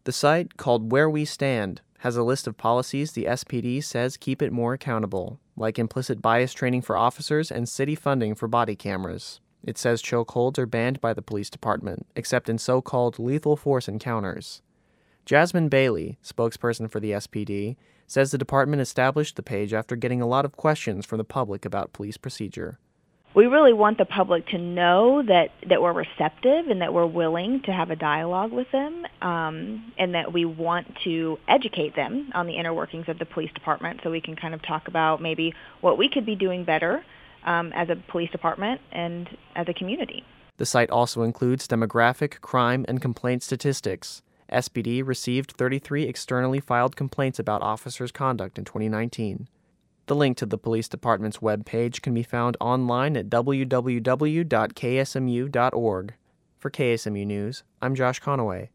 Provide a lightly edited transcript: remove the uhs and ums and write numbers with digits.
The site, called Where We Stand, has a list of policies the SPD says keep it more accountable, like implicit bias training for officers and city funding for body cameras. It says chokeholds are banned by the police department, except in so-called lethal force encounters. Jasmine Bailey, spokesperson for the SPD, says the department established the page after getting a lot of questions from the public about police procedure. We really want the public to know that we're receptive and that we're willing to have a dialogue with them, and that we want to educate them on the inner workings of the police department so we can kind of talk about maybe what we could be doing better as a police department and as a community. The site also includes demographic, crime, and complaint statistics. SPD received 33 externally filed complaints about officers' conduct in 2019. The link to the police department's webpage can be found online at www.ksmu.org. For KSMU News, I'm Josh Conaway.